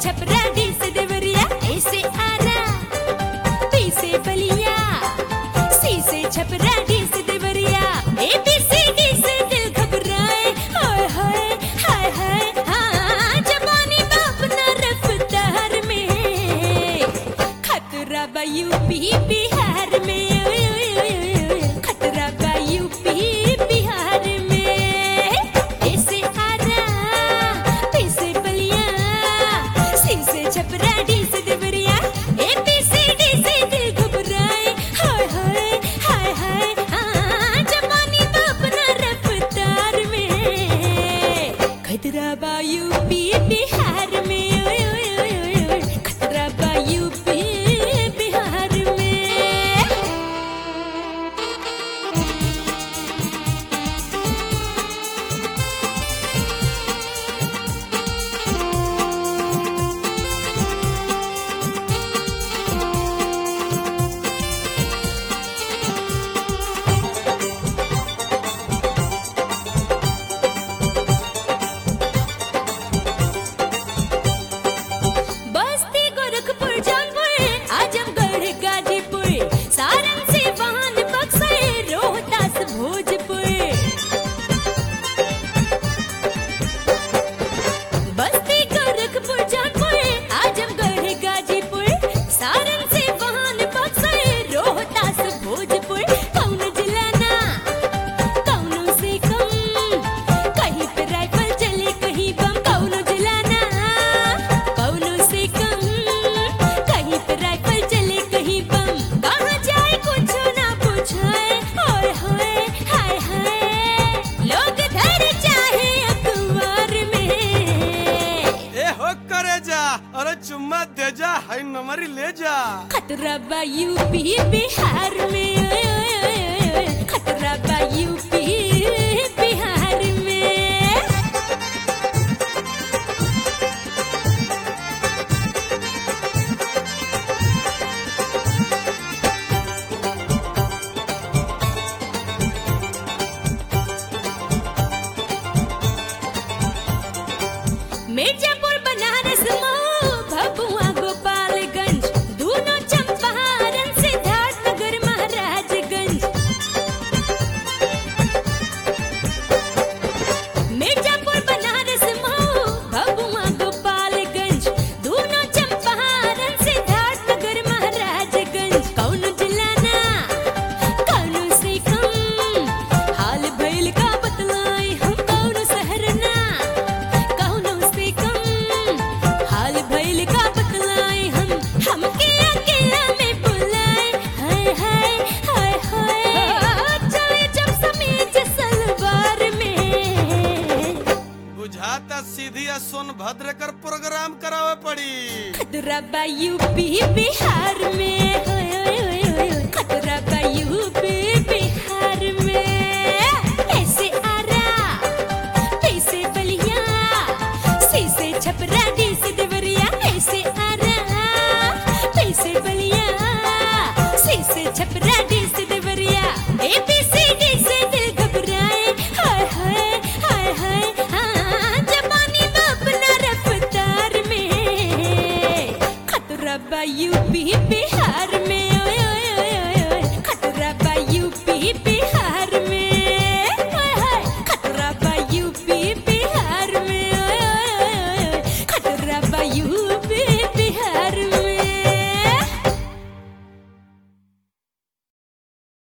Chhapra D से देवरिया, ए से Ara, B से बलिया, सी से छपरा डी से Deoria, A B C D से दिल घबराए, हाय हाय हाय हाय हाँ, जवानी बाप ना रफ्तार में, खतरा बा यूपी बिहार में, खतरा बा यूपी बिहार में, ए से आरा, बी से बलिया, सी से छपरा डी से Deoria, A B C D से दिल घबराए, हाय हाय हाय हाय हाँ, जवानी बाप ना रफ्तार में, खतरा बा यूपी बिहार में, खतरा बा यूपी बिहार में। बस्ती गोरखपुर जौनपुर आजमगढ़ गाजीपुर सारण सिवान बक्सर रोहतास भोजपुर, बस्ती गोरखपुर जौनपुर आजमगढ़ गाजीपुर सारण सिवान बक्सर रोहतास भोजपुर, कौनो जिला ना कौनो से कम, कहीं पे राइफल चले कहीं बम, कौनो जिला ना कौनो से कम, कहीं पे राइफल चले कहीं बम, कहाँ जाए कुछ ना पूछाए, हाय हाय हाय हाय, लोग धर चाहे अखबार में, ए हो करे जा, अरे चुम्मा दे जा, हाय नंबरी ले जा। खतरा बा यूपी बिहार में, खतरा बा यूपी बिहार में। मिर्जापुर बनारस मऊ भभुआ गोपालगंज दूनो चंपारण सिद्धार्थनगर महाराजगंज, मिर्जापुर बनारस मऊ भभुआ गोपालगंज दूनो चंपारण सिद्धार्थनगर महाराजगंज, कौनो जिला ना कौनो से कम, हाल भइल का बतलाई हम, कौनो शहर ना कौनो से कम, हाल भइल का बतलाई हम, हमके अकेला में बुलाए, हाय हाय हाय हाय, चले जब समीज सलवार में, बुझाता सीधी या सोनभद्र कर प्रोग्राम करावे पड़ी। खतरा बा यूपी बिहार में, खतरा बा यूपी बिहार में, ऐसे आरा, ऐसे बलिया, सी से छपरा डी से देवरिया, ऐसे आरा, ऐसे बलिया, सी से छपरा डी से Deoria, A B C D से दिल घबराए, हाय हाय हाय हाय हाँ, जवानी बाप ना रफ्तार में, खतरा बा यूपी बिहार में, खतरा बा यूपी बिहार